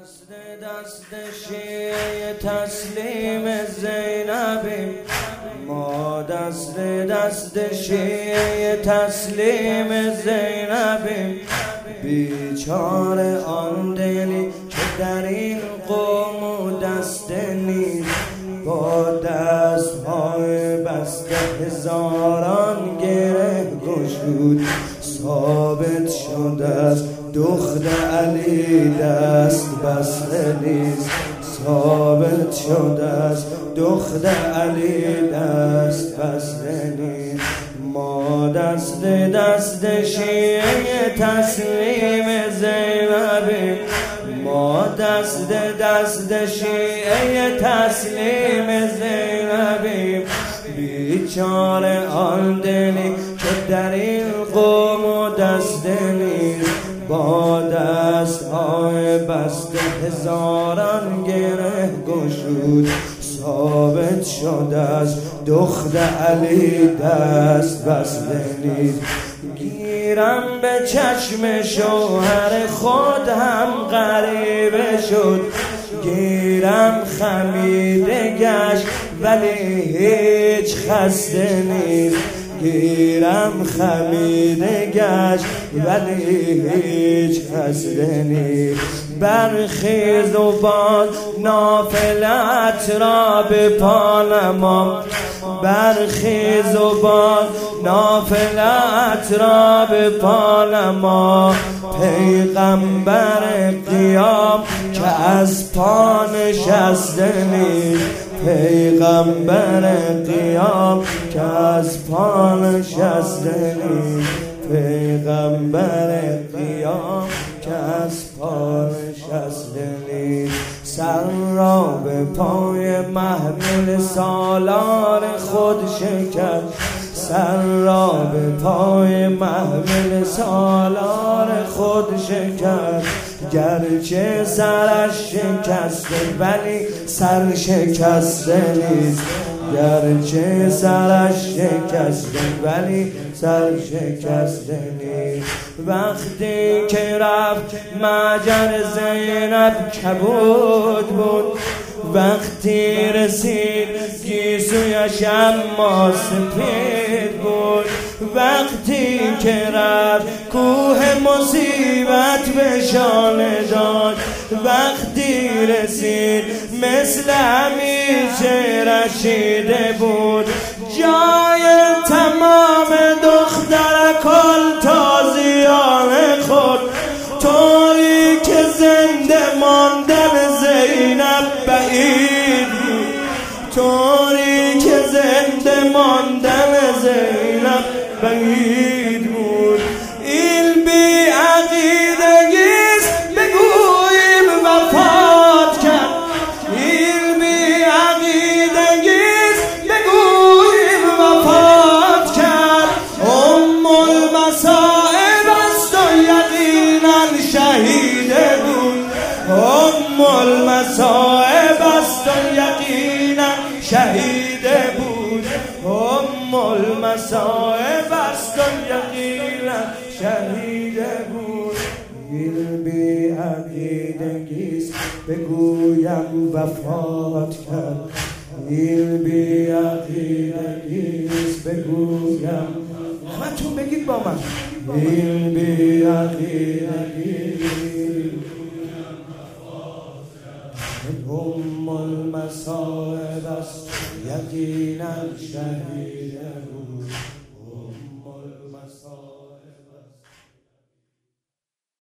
دست شیعه تسلیم زینبیم، ما دست شیعه تسلیم زینبیم. بیچاره آن دلی که در این قوم و دست نیست، با دست‌های بسته هزاران گره گشود. ثابت شده است دختر علی دست بسته نیست، ثابت شده است دختر علی دست بسته نیست. ما دست شیعه تسلیم زینبیم، ما دست شیعه تسلیم زینبیم. بیچاره آن دلی که در این قوم و دست نیست، با دست‌های بسته هزاران گره گشود. ثابت شده است دختر علی دست بسته نیست. گیرم به چشم شوهر خود هم غریبه شد، گیرم خمیده گشت ولی هیچ خسته نیست. گیرم خمیده گشت ولی هیچ خسته نیست. برخیز و باز نافلت را به پا نما، برخیز و باز نافلت را به پا نما. پیغمبر قیام که از پا نشسته نیست، پیغمبر قیام که از پا نشسته نیست، پیغمبر قیام که از پا نشسته نیست. سر را به پای محمل سالار خود شکست، سر را به پای محمل سالار خود شکست. گرچه سرش شکسته ولی سر شکسته نیست، گرچه سرش شکسته ولی سر شکسته نیست. وقتی که رفت مجر زینب کبود بود، وقتی رسید گیسویش اما سپید بود. وقتی که رفت کوه مصیبت به شانه داد، وقتی رسید مثل همیشه رشیده بود. جای تمام دختر کل تازیان خود، طوری که زنده ماندن زینب بعید بود، طوری که زنده ماندن زینب بعید بود. این بی عقیدگیست بگوییم وفات کرد، این بی عقیدگیست بگوییم وفات کرد. المصائب است و یقینا شهیده بود، المصائب است و یقینا شهیده بود، المصائب است و یقینا شهیده بود. این بی عقیدگیست بگویم وفات کرد، این بی عقیدگیست بگویم. همتون بگید با من، این بی عقیدگیست المصائب است یقینا شهیده بود.